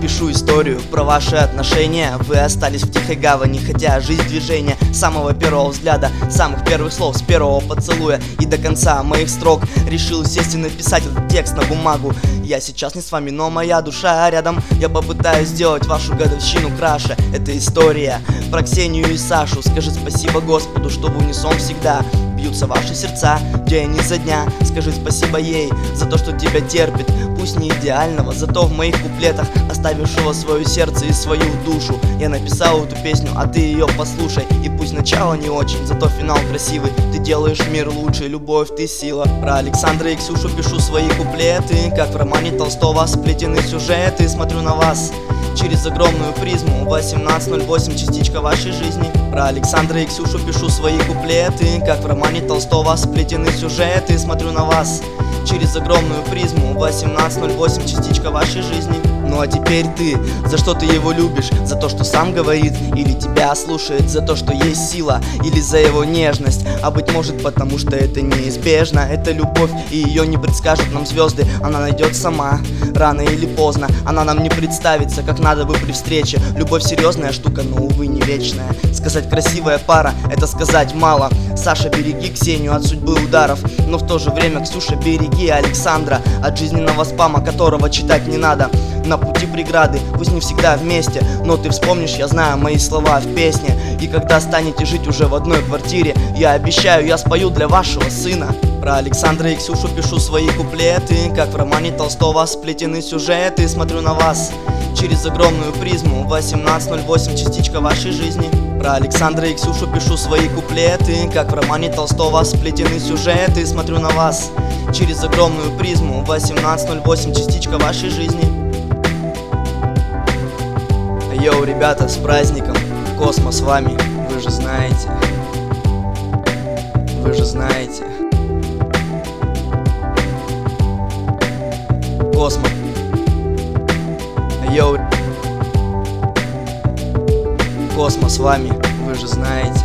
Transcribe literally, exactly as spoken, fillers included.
пишу историю про ваши отношения. Вы остались в тихой гавани, хотя жизнь движения. С самого первого взгляда, самых первых слов, с первого поцелуя и до конца моих строк решил сесть и написать этот текст на бумагу. Я сейчас не с вами, но моя душа рядом. Я попытаюсь сделать вашу годовщину краше. Это история про Ксению и Сашу. Скажи спасибо Господу, что в унисон всегда бьются ваши сердца день изо дня. Скажи спасибо ей за то, что тебя терпит, пусть не идеального, зато в моих куплетах оставившего свое сердце и свою душу. Я написал эту песню, а ты ее послушай. И пусть начало не очень, зато финал красивый. Ты делаешь мир лучше, любовь ты сила. Про Александра и Ксюшу пишу свои куплеты, как в романе Толстого сплетены сюжеты. Смотрю на вас через огромную призму. Восемнадцать ноль восемь, частичка вашей жизни. Про Александра и Ксюшу пишу свои куплеты, как в романе Толстого сплетены сюжеты. Смотрю на вас через огромную призму. Восемнадцать ноль восемь, частичка вашей жизни. Ну а теперь ты, за что ты его любишь? За то, что сам говорит, или тебя слушает? За то, что есть сила, или за его нежность? А быть может, потому что это неизбежно. Это любовь, и ее не предскажут нам звезды. Она найдет сама, рано или поздно. Она нам не представится, как надо бы при встрече. Любовь серьезная штука, но, увы, не вечная. Сказать красивая пара, это сказать мало. Саша, береги Ксению от судьбы ударов, но в то же время, Ксюша, береги Александра от жизненного спама, которого читать не надо. На пути преграды, пусть не всегда вместе, но ты вспомнишь, я знаю, мои слова в песне. И когда станете жить уже в одной квартире, я обещаю, я спою для вашего сына. Про Александра и Ксюшу пишу свои куплеты, как в романе Толстого сплетены сюжеты. Смотрю на вас через огромную призму. Восемнадцать ноль восемь, частичка вашей жизни. Про Александра и Ксюшу пишу свои куплеты, как в романе Толстого сплетены сюжеты. Смотрю на вас через огромную призму. Восемнадцать ноль восемь, частичка вашей жизни. Йоу, ребята, с праздником! Космо с вами, вы же знаете. Вы же знаете. Космо. Йоу. Космо с вами, вы же знаете.